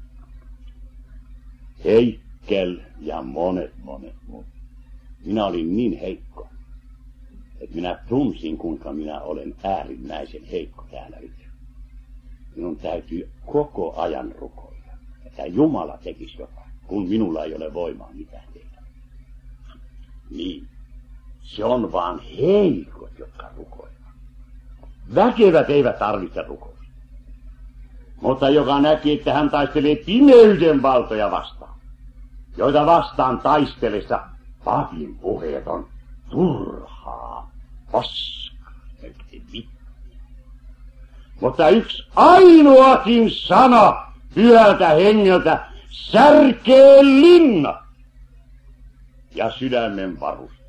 Heikkel ja monet muut. Minä olin niin heikko, että minä tunsin, kuinka minä olen äärimmäisen heikko täällä nyt. Minun täytyy koko ajan rukoilla, että Jumala tekisi jotain, kun minulla ei ole voimaa mitään tehdä. Niin, se on vaan heikot, jotka rukoivat. Väkevät eivät tarvitse rukousta. Mutta joka näki, että hän taistelee pimeyden valtoja vastaan, joita vastaan taistelessa papin puheet on turhaa, paskaa, mutta yksi ainoakin sana pyhältä hengeltä särkee linna ja sydämen varustus.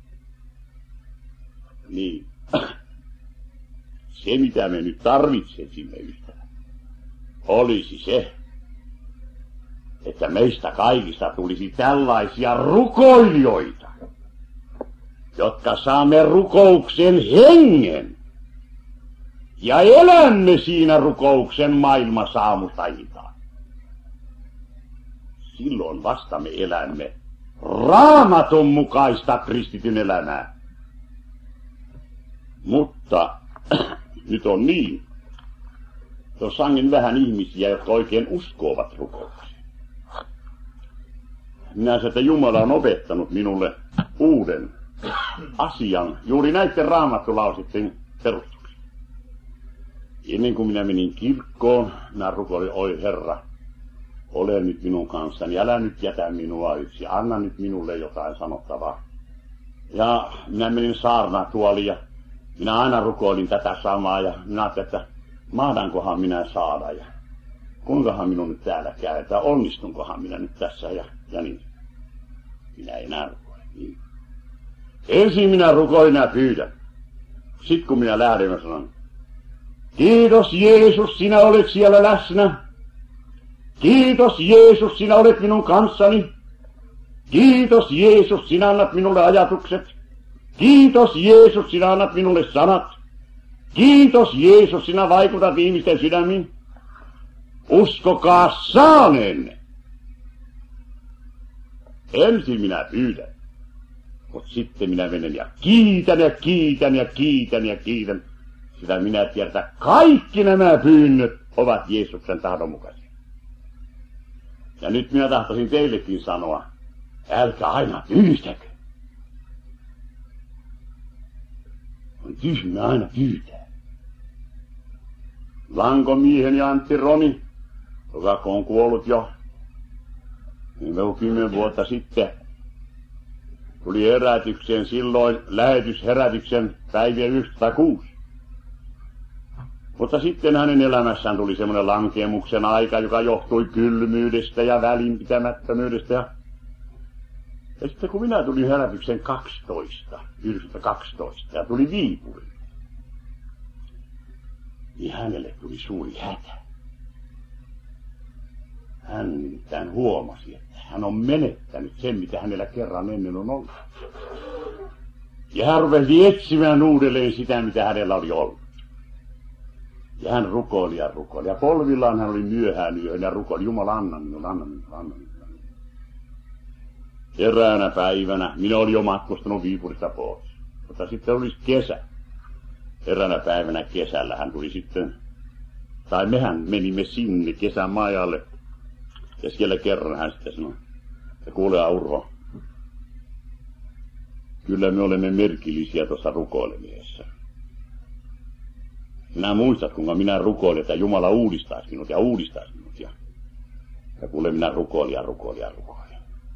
Niin, se mitä me nyt tarvitsisimme ystävät, olisi se, että meistä kaikista tulisi tällaisia rukoilijoita, jotka saamme rukouksen hengen ja elämme siinä rukouksen maailmasaamutajiltaan. Silloin vasta me elämme Raamatun mukaista kristityn elämää. Mutta nyt on niin, tuossa on vähän ihmisiä, jotka oikein uskovat rukoukseen. minä sanoin, että Jumala on opettanut minulle uuden asian, juuri näiden raamattulausitten perustuksena. Ennen kuin minä menin kirkkoon, minä rukoilin, oi Herra, ole nyt minun kanssani, älä nyt jätä minua yksin, anna nyt minulle jotain sanottavaa. Ja minä menin saarnatuoliin ja minä aina rukoilin tätä samaa ja minä ajattelin, että mahdankohan minä saada ja kuinkahan minun nyt täällä käy, että onnistunkohan minä nyt tässä ja niin. Minä enää rukoilin. Niin. Ensin minä rukoilin ja pyydän. Sitten kun minä lähdin, mä sanon, kiitos Jeesus, sinä olet siellä läsnä. Kiitos Jeesus, sinä olet minun kanssani. Kiitos Jeesus, sinä annat minulle ajatukset. Kiitos Jeesus, sinä annat minulle sanat. Kiitos Jeesus, sinä vaikutat ihmisten sydämiin. Uskokaa saaneenne. Ensin minä pyydän, mutta sitten minä menen ja kiitän ja kiitän ja kiitän ja kiitän. Sitä minä tiedän, että kaikki nämä pyynnöt ovat Jeesuksen tahdon mukaisia. Ja nyt minä tahtoisin teillekin sanoa, älkää aina pyytäkö. On tyhmä aina pyytää. Lankomieheni Antti Roni, joka on kuollut jo 10 vuotta sitten, tuli herätykseen silloin lähetysherätyksen päiviä 106. Mutta sitten hänen elämässään tuli semmoinen lankemuksen aika, joka johtui kylmyydestä ja välinpitämättömyydestä. Ja sitten kun minä tulin herätyksen 12 ja tuli Viipuri, niin hänelle tuli suuri hätä. Hän nimittäin huomasi, että hän on menettänyt sen, mitä hänellä kerran ennen on ollut. Ja hän rupesi etsimään uudelleen sitä, mitä hänellä oli ollut. Ja hän rukoili ja rukoili. Ja polvillaan hän oli myöhään yöhön ja rukoili, Jumala, anna minulle, anna minulle, anna minulle. Eräänä päivänä, minä olin jo matkustanut Viipurista pois. Mutta sitten olisi kesä. Eräänä päivänä kesällä hän tuli sitten, tai mehän menimme sinne kesän majalle. Ja siellä kerran hän sitten sanoi, että kuule Auro, kyllä me olemme merkillisiä tuossa rukoilemisessa. Minä muistat, kuinka minä rukoilin, että Jumala uudistaisi minut ja uudistaisi minut. Ja kuule, minä rukoilin ja rukoilin ja rukoilin.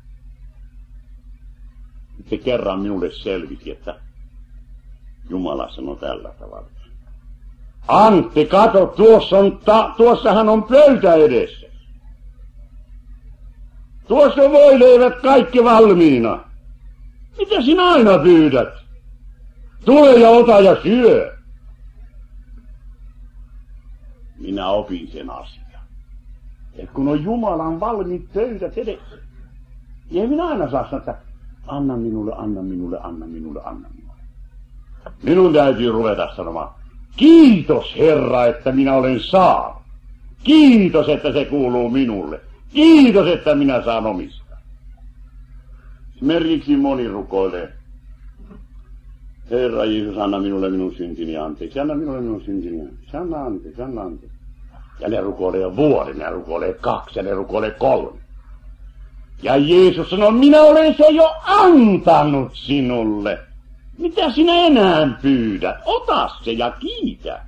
Sitten kerran minulle selvisi, että Jumala sanoi tällä tavalla. Antti, kato, tuossahan on pöytä edessä. Tuossa on voileivät kaikki valmiina. Mitä sinä aina pyydät? Tule ja ota ja syö. Minä opin sen asian. Että kun on Jumalan valmiit pöydät edessä, niin minä aina saa sanoa, että anna minulle, anna minulle, anna minulle, anna minulle. Minun täytyy ruveta sanomaan, kiitos Herra, että minä olen saanut. Kiitos, että se kuuluu minulle. Kiitos, että minä saan omistaa. Esimerkiksi moni rukoilee, Herra Jeesus, anna minulle minun syntini anteeksi, anna minulle minun syntini anteeksi, anna anteeksi, anna anteeksi. Ja ne rukoilee vuoden, ne rukoilee 2 ja ne rukoilee 3. Ja Jeesus sanoi, minä olen se jo antanut sinulle. Mitä sinä enää pyydät? Ota se ja kiitä.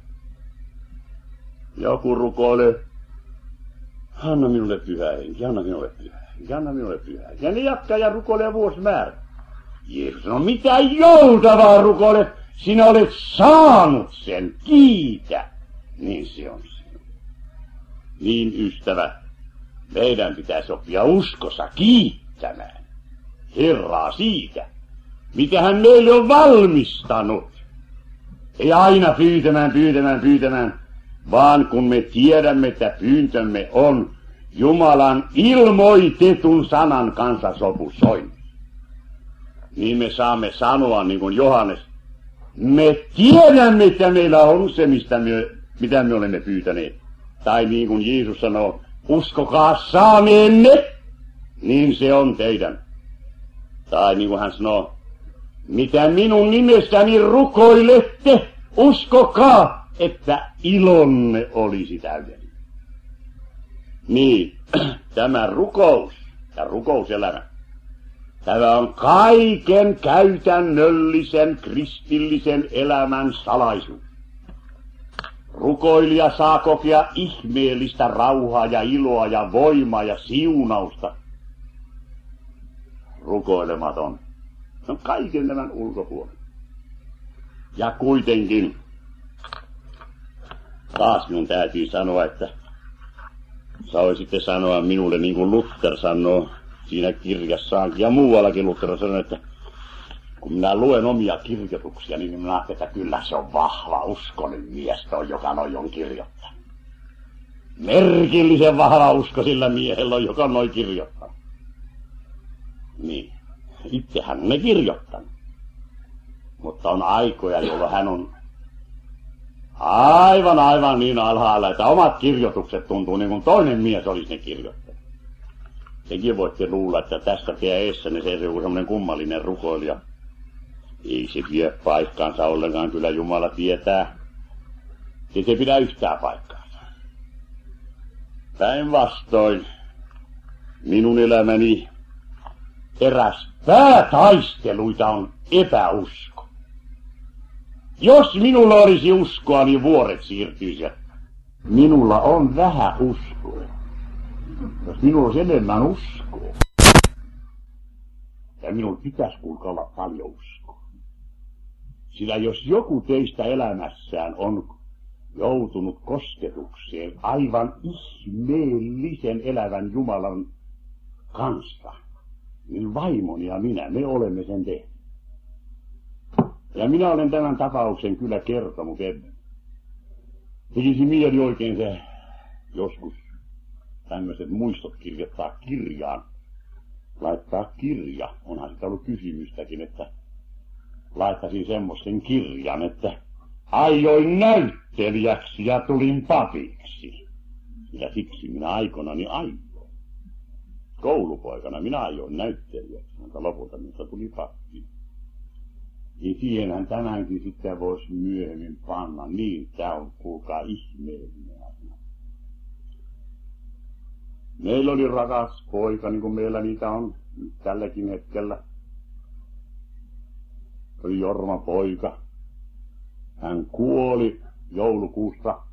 Joku rukoilee, anna minulle pyhä henki, anna minulle pyhä henki, anna minulle pyhä henki. Ja ne jatkaa ja rukoilee vuosimäärä. Jeesus sanoi, mitä joutavaa rukoilet, sinä olet saanut sen, kiitä. Niin se on se. Niin ystävä, meidän pitäisi oppia uskossa kiittämään Herraa siitä, mitä hän meille on valmistanut. Ei aina pyytämään, vaan kun me tiedämme, että pyyntömme on Jumalan ilmoitetun sanan kanssa sopusoinnussa, niin me saamme sanoa niin kuin Johannes, me tiedämme, että meillä on se, mitä me olemme pyytäneet. Tai niin kuin Jeesus sanoo, uskokaa saaneenne, niin se on teidän. Tai niin kuin hän sanoo, mitä minun nimestäni rukoilette, uskokaa, että ilonne olisi täydellinen. Niin, tämä rukous ja rukouselämä Tämä on kaiken käytännöllisen kristillisen elämän salaisuus. Rukoilija saa kokea ihmeellistä rauhaa ja iloa ja voimaa ja siunausta. Rukoilematon. Se on kaiken tämän ulkopuolella. Ja kuitenkin, taas minun täytyy sanoa, että saisitte sanoa minulle niin kuin Luther sanoo siinä kirjassaankin ja muuallakin Luther sanoo, että kun minä luen omia kirjoituksia, niin minä ajattelen, että kyllä se on vahva uskollinen mies toi, joka noin on kirjoittanut. Merkillisen vahva usko sillä miehellä on, joka noin kirjoittanut. Niin, itsehän on ne kirjoittanut. Mutta on aikoja, jolloin hän on aivan niin alhaalla, että omat kirjoitukset tuntuu niin kuin toinen mies olisi ne kirjoittanut. Tekin voitte luulla, että tästä teidän eessänne se joku semmoinen kummallinen rukoilija. Ei se vie paikkaansa ollenkaan, kyllä Jumala tietää. Ei se pidä yhtään paikkaansa. Päinvastoin minun elämäni eräs päätaisteluita on epäusko. Jos minulla olisi uskoa, niin vuoret siirtyisivät. Minulla on vähän uskoa. Jos minulla olisi enemmän uskoa. Ja minulla pitäisi kuulkaa olla paljon uskoa. Sillä jos joku teistä elämässään on joutunut kosketukseen aivan ihmeellisen elävän Jumalan kanssa, niin vaimoni ja minä, me olemme sen tehneet. Ja minä olen tämän tapauksen kyllä kertonut ennen. Tekisi mieli oikein se joskus tämmöiset muistot kirjoittaa kirjaan. Laittaa kirja. Onhan sitä ollut kysymystäkin, että laittaisin semmoisen kirjan, että aioin näyttelijäksi ja tulin papiksi. Ja siksi minä aikonani aioin. Koulupoikana minä ajoin näyttelijäksi, mutta lopulta minusta tuli pappi. Niin siihenhän tämänkin sitten voisi myöhemmin panna. Niin, tämä on kuulkaa ihmeellinen asia. Meillä oli rakas poika, niin kuin meillä niitä on tälläkin hetkellä. Oli Jorma poika. Hän kuoli joulukuussa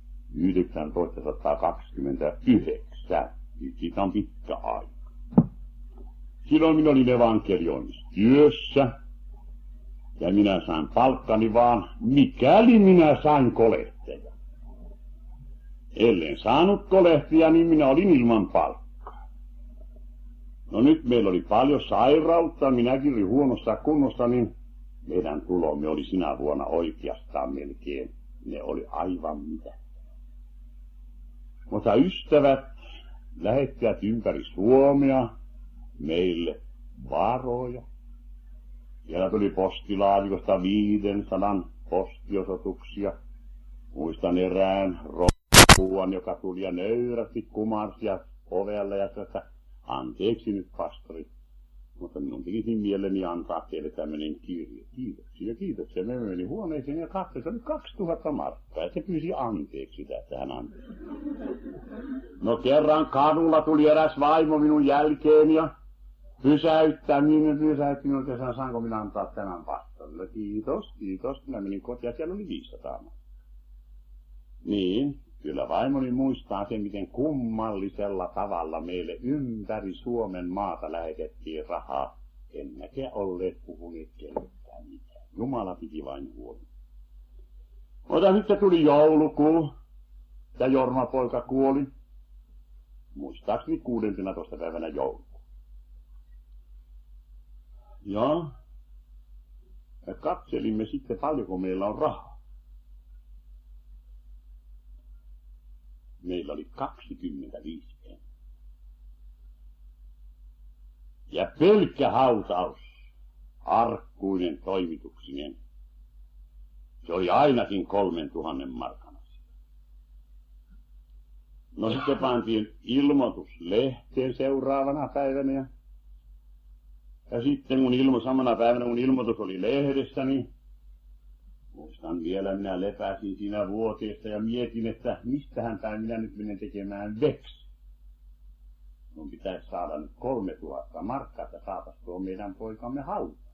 1929. Siitä on pitkä aika. Silloin minä olin evankelioimistyössä. Ja minä sain palkkani vaan, mikäli minä sain kolehteja. Ellen saanut kolehtia, niin minä olin ilman palkkaa. No nyt meillä oli paljon sairautta, minäkin olin huonossa kunnossa, niin meidän tulomme oli sinä vuonna oikeastaan melkein. Ne oli aivan mitä. Mutta ystävät lähettivät ympäri Suomea meille varoja. Siellä tuli postilaatikosta 500 postiosoituksia. Muistan erään rouvan, joka tuli ja nöyrästi kumarsi ovella ja sanoi, että anteeksi nyt pastori, mutta minun tekisi mieleni antaa teille tämmöinen kirje. Kiitoksia. Me meni huoneeseen ja katsoin, se oli 2000 markkaa ja se pyysi anteeksi sitä, että hän anteeksi. No kerran kadulla tuli eräs vaimo minun jälkeen ja pysäytti minut ja sanoi, saanko minä antaa tämän pastorille. Kiitos. Minä menin kotiin ja siellä oli 500 markkaa. Niin, kyllä vaimoni muistaa sen, miten kummallisella tavalla meille ympäri Suomen maata lähetettiin rahaa. Emmekä olleet puhuneet kellekään mitään. Jumala piti vain huomioon. Mutta sitten tuli joulukuu ja Jorma poika kuoli. Muistaakseni 16. päivänä joulukuu. Ja katselimme sitten paljonko meillä on rahaa. Meillä oli 25 euroa. Ja pelkkä hautaus, arkkuinen toimituksinen, se oli ainakin 3000 markan. No sitten pantiin ilmoitus lehteen seuraavana päivänä ja sitten samana päivänä kun ilmoitus oli lehdessä, niin muistan vielä, minä lepäsin siinä vuoteesta ja mietin, että mistähän päin minä nyt menen tekemään veksi. Sun pitäisi saada nyt 3000 markkaa, että saatais tuo meidän poikamme hautaan.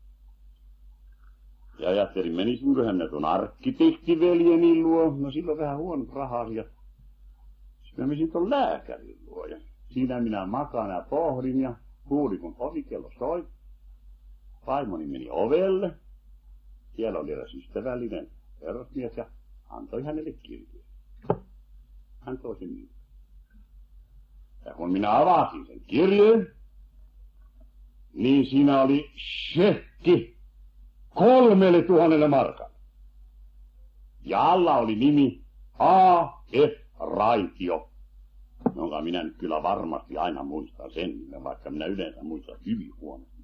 Ja ajattelin, menisinköhän ne tuon arkkitehtiveljeni luo. No silloin vähän huonot rahasiat. Sitten menisin tuon lääkärin luo. Ja siinä minä makaan ja pohdin ja kuulin, kun ovikello soi. Vaimoni meni ovelle. Siellä oli eräs ystävällinen herrasmies ja antoi hänelle kirjeen. Hän toi sen minulle. Ja kun minä avasin sen kirjeen, niin siinä oli shekki 3000 markalle. Ja alla oli nimi A.F. Raitio, jonka minä nyt kyllä varmasti aina muistan sen nimen, vaikka minä yleensä muistan hyvin huonosti.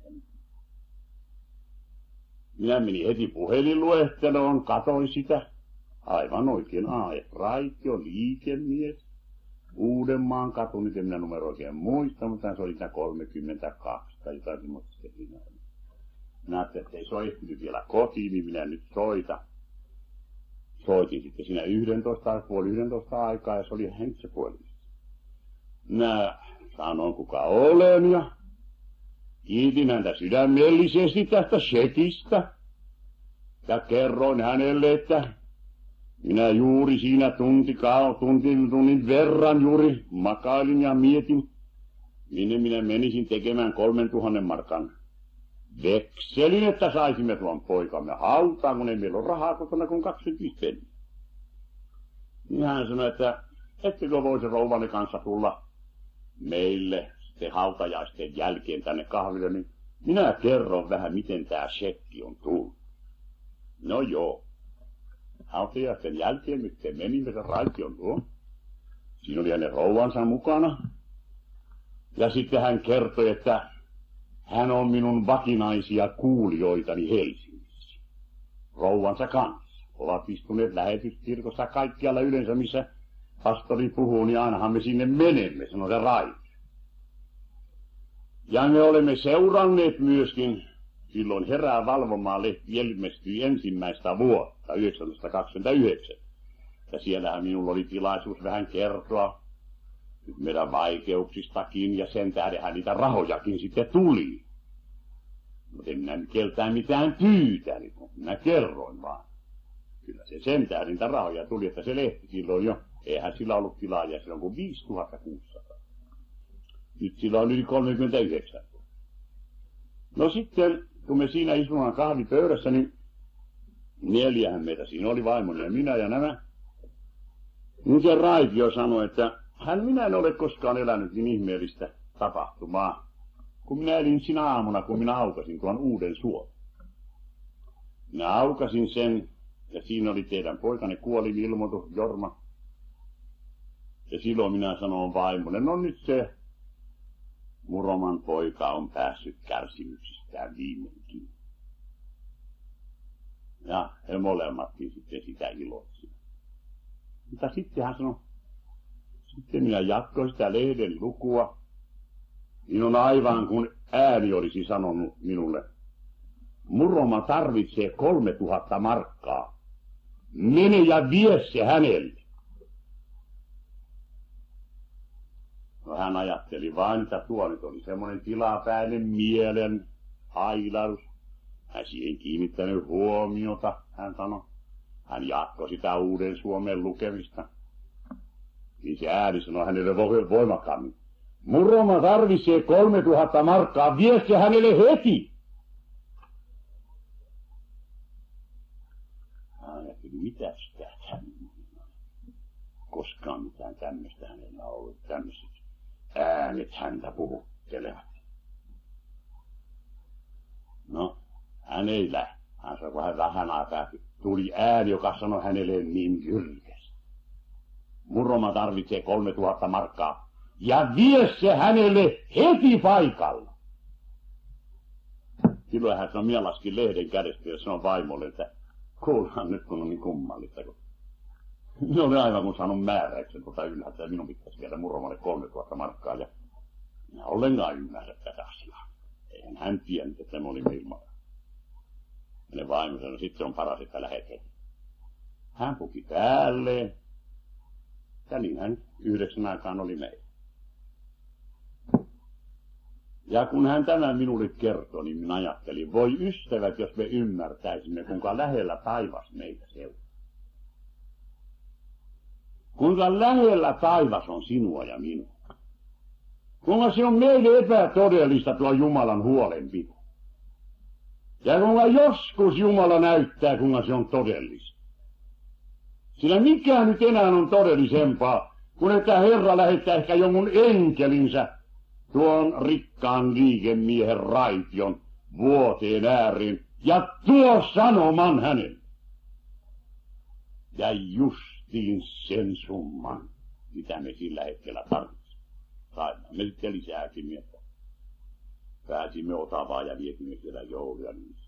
Minä menin heti puhelinluetteloon, katoin sitä. Aivan oikein A.F. Raitio, liikemies. Uudenmaan katu, nyt en minä numero oikein muista, mutta se oli siinä 32 tai jotain semmoista siinä. Minä ajattelin, että ei se ole ehtinyt vielä kotiin, niin minä nyt soitan. Soitin sitten siinä 11 aikaa ja se oli hänessä puolissa. Minä sanoin kuka olen ja kiitin häntä sydämellisesti tästä shekistä. Ja kerroin hänelle, että minä juuri siinä tunnin verran juuri makailin ja mietin, minne minä menisin tekemään 3000 markan vekselin, että saisimme tuon poikamme hautaan, kun ei meillä ole rahaa kotona kuin 25 penniä. Niin hän sanoi, että ettekö voisi rouvani kanssa tulla meille sitten hautajaisten jälkeen tänne kahville, niin minä kerron vähän, miten tämä shekki on tullut. No joo. Hautajaisten jälkeen nyt se menimme sen Raition tuon. Siinä oli hänen rouvansa mukana. Ja sitten hän kertoi, että hän on minun vakinaisia kuulijoitani Helsingissä. Rouvansa kanssa. Ovat istuneet lähetyskirkossa kaikkialla yleensä, missä pastori puhuu, niin ainahan me sinne menemme, sanoi se Raitio. Ja me olemme seuranneet myöskin, silloin Herää valvomaan lehti ilmestyi ensimmäistä vuotta, 1929. Ja siellähän minulla oli tilaisuus vähän kertoa meidän vaikeuksistakin, ja sen tähdenhän niitä rahojakin sitten tuli. Mutta en minä keltään mitään pyytänyt, mutta minä kerroin vaan. Kyllä se sen tähden niitä rahoja tuli, että se lehti silloin jo, eihän sillä ollut tilaajia silloin kuin 5600. Nyt sillä on yli 39. No sitten, kun me siinä istumaan kahvipöydässä, niin 4 meitä siinä oli, vaimoni ja minä ja nämä. Niin se Raitio sanoi, että minä en ole koskaan elänyt niin ihmeellistä tapahtumaa, kun minä elin sinä aamuna, kun minä aukasin tuon uuden suon. Minä aukasin sen, ja siinä oli teidän poikanne kuolin-ilmoitus, Jorma. Ja silloin minä sanoin vaimolle, no nyt se Muroman poika on päässyt kärsimyksistään viimeinkin. Ja he molemmatkin sitten sitä iloitsivat. Mutta sitten hän sanoi, sitten minä jatkoin sitä lehden lukua. Niin on aivan kuin ääni olisi sanonut minulle, Muroma tarvitsee 3000 markkaa. Mene ja vie se hänelle. No hän ajatteli vain, että tuo nyt oli semmoinen tilapäinen mielen ailaus. Hän siihen kiinnittänyt huomiota, hän sanoi. Hän jatkoi sitä Uuden Suomen lukemista. Niin se ääni sanoi hänelle voimakkaammin. Muroma tarvitsee 3000 markkaa, vie se hänelle heti. Hän ajatteli, mitä sitä koskaan mitään tämmöistä hänellä on ollut, tämmöiset äänet häntä puhuttelevat. No, hän ei lähde. Hän sanoi, vähän aikaa tuli ääni, joka sanoi hänelle niin jyrkästi. Muroma tarvitsee 3000 markkaa. Ja vie se hänelle heti paikalla. Silloin hän sanoi, minä laskin lehden kädestä ja sanoi vaimolle, että kuullaan nyt kun on niin kummallista. Minä olin aivan kun saanut määräyksen ylhäältä ja minun pitäisi viedä Muromalle 3000 markkaa. Ja minä ollenkaan ymmärrä tätä asiaa. Eihän hän tiennyt, että me olimme ilmalla. Ja vaimo sanoi, sitten on paras, että lähet heti. Hän puki päälleen. Ja niin hän 9 aikaan oli meillä. Ja kun hän tämän minulle kertoi, niin minä ajattelin, voi ystävät, jos me ymmärtäisimme, kuinka lähellä taivas meitä seuraa. Kuinka lähellä taivas on sinua ja minua. Kuinka se on meille epätodellista tuo Jumalan huolenpito. Ja kuinka joskus Jumala näyttää, kuinka se on todellista. Sillä mikään nyt enää on todellisempaa, kun että Herra lähettää ehkä jonkun enkelinsä tuon rikkaan liikemiehen raition vuoteen ääriin ja tuo sanoman hänelle. Ja justiin sen summan, mitä me sillä hetkellä tarvitsemme. Saimme me sitten lisääkin mieltä. Pääsimme Otavaan ja vietimme siellä jouluja niistä.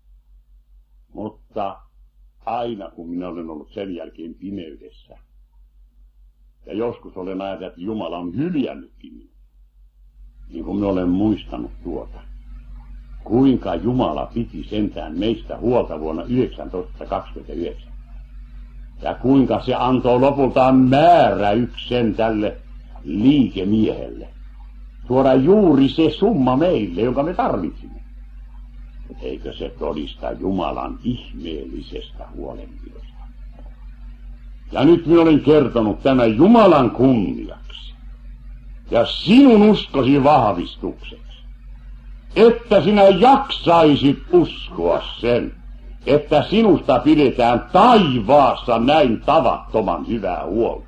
Mutta aina kun minä olen ollut sen jälkeen pimeydessä, ja joskus olen ajatellut, että Jumala on hyljännytkin minua, niin kun minä olen muistanut tuota, kuinka Jumala piti sentään meistä huolta vuonna 1929. Ja kuinka se antoi lopultaan määräyksen tälle liikemiehelle tuoda juuri se summa meille, jonka me tarvitsimme. Eikö se todista Jumalan ihmeellisestä huolenpidosta? Ja nyt minä olen kertonut tämän Jumalan kunniaksi ja sinun uskosi vahvistukseksi, että sinä jaksaisit uskoa sen, että sinusta pidetään taivaassa näin tavattoman hyvää huolta.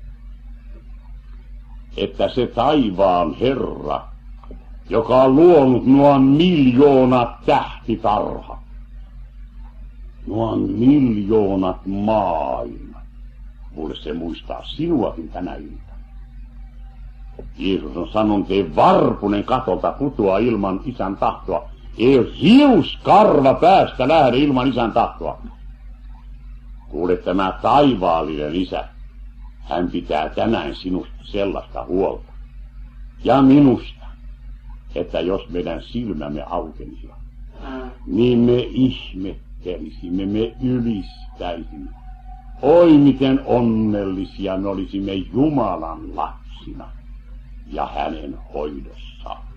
Että se taivaan Herra, joka on luonut nuon miljoonat tähtitarhat, nuon miljoonat maailmat, mulle se muistaa sinuakin tänä iltana. Jeesus on sanonut, ei varpunen katolta putoa ilman Isän tahtoa. Ei hiuskarva päästä lähde ilman Isän tahtoa. Kuule, tämä taivaallinen Isä, hän pitää tänään sinusta sellaista huolta. Ja minusta, että jos meidän silmämme aukenisivat, niin me ihmettelisimme, me ylistäisimme. Oi, miten onnellisia me olisimme Jumalan lapsina ja hänen hoidossaan.